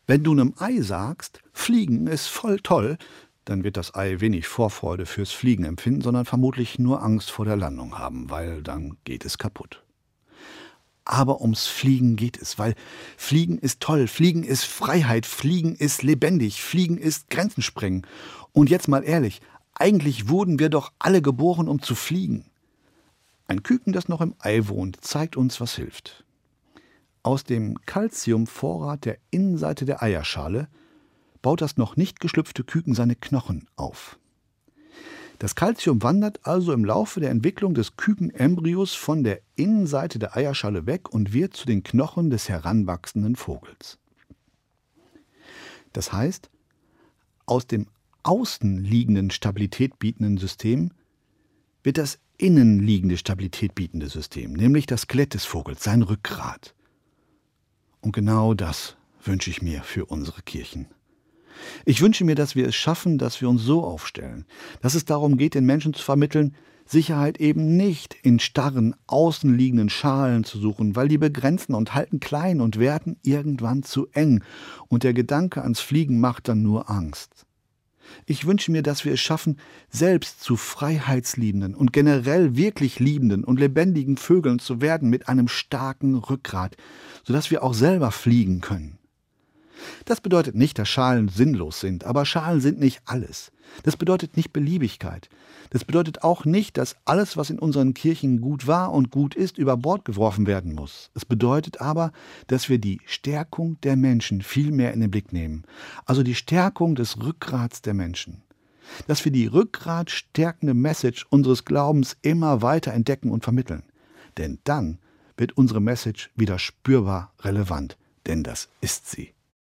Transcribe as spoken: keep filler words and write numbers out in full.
Wenn du einem Ei sagst, Fliegen ist voll toll, dann wird das Ei wenig Vorfreude fürs Fliegen empfinden, sondern vermutlich nur Angst vor der Landung haben, weil dann geht es kaputt. Aber ums Fliegen geht es, weil Fliegen ist toll, Fliegen ist Freiheit, Fliegen ist lebendig, Fliegen ist Grenzen sprengen. Und jetzt mal ehrlich, eigentlich wurden wir doch alle geboren, um zu fliegen. Ein Küken, das noch im Ei wohnt, zeigt uns, was hilft. Aus dem Calciumvorrat der Innenseite der Eierschale baut das noch nicht geschlüpfte Küken seine Knochen auf. Das Calcium wandert also im Laufe der Entwicklung des Kükenembryos von der Innenseite der Eierschale weg und wird zu den Knochen des heranwachsenden Vogels. Das heißt, aus dem außen liegenden Stabilität bietenden System wird das innen liegende Stabilität bietende System, nämlich das Skelett des Vogels, sein Rückgrat. Und genau das wünsche ich mir für unsere Kirchen. Ich wünsche mir, dass wir es schaffen, dass wir uns so aufstellen, dass es darum geht, den Menschen zu vermitteln, Sicherheit eben nicht in starren, außenliegenden Schalen zu suchen, weil die begrenzen und halten klein und werden irgendwann zu eng. Und der Gedanke ans Fliegen macht dann nur Angst. Ich wünsche mir, dass wir es schaffen, selbst zu freiheitsliebenden und generell wirklich liebenden und lebendigen Vögeln zu werden mit einem starken Rückgrat, sodass wir auch selber fliegen können. Das bedeutet nicht, dass Schalen sinnlos sind, aber Schalen sind nicht alles. Das bedeutet nicht Beliebigkeit. Das bedeutet auch nicht, dass alles, was in unseren Kirchen gut war und gut ist, über Bord geworfen werden muss. Es bedeutet aber, dass wir die Stärkung der Menschen viel mehr in den Blick nehmen. Also die Stärkung des Rückgrats der Menschen. Dass wir die rückgratstärkende Message unseres Glaubens immer weiter entdecken und vermitteln. Denn dann wird unsere Message wieder spürbar relevant. Denn das ist sie.